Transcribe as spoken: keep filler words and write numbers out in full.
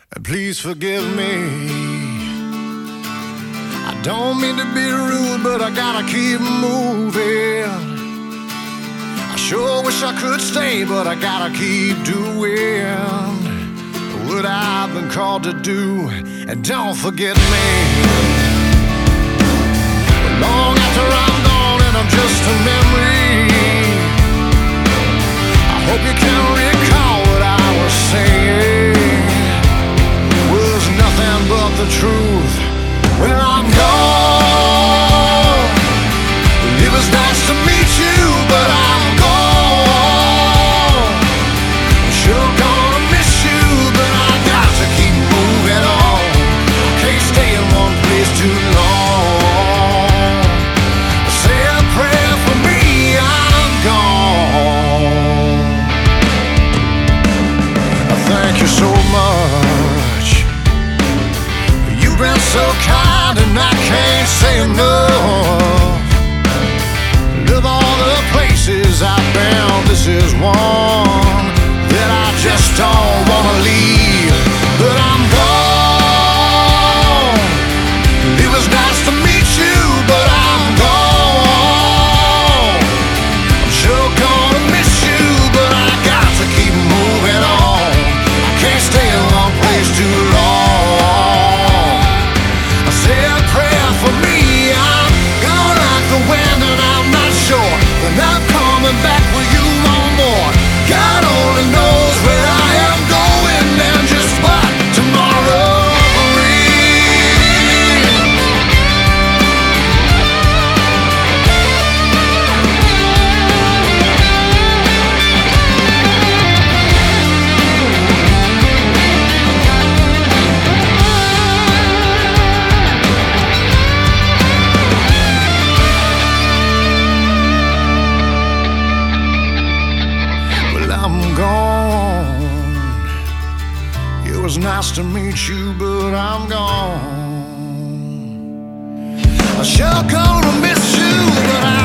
And please forgive me. I don't mean to be rude, but I gotta keep moving. I sure wish I could stay, but I gotta keep doing what I've been called to do. And don't forget me. Long after I'm gone and I'm just a memory, I hope you can recall what I was saying was nothing but the truth. When I'm gone, it was nice to meet you, but I'm gone. I'm sure gonna miss you, but I got to keep moving on. I can't stay in one place too long. Say a prayer for me, I'm gone. Thank you so much. You've been so kind and I can't say enough. Of all the places I've been, this is one that I just don't wanna leave. But I'm gone. It was nice to meet you, but I'm gone. I'm sure gonna miss you, but I got to keep moving on. I can't stay in one place too long. I say a prayer for me. I'm gone like the wind and I'm not sure that I'm coming back with you no more. God only knows where I am going and just what tomorrow brings. Well, I'm gone. It was nice to meet you, but I'm gone. I sure gonna miss you, but I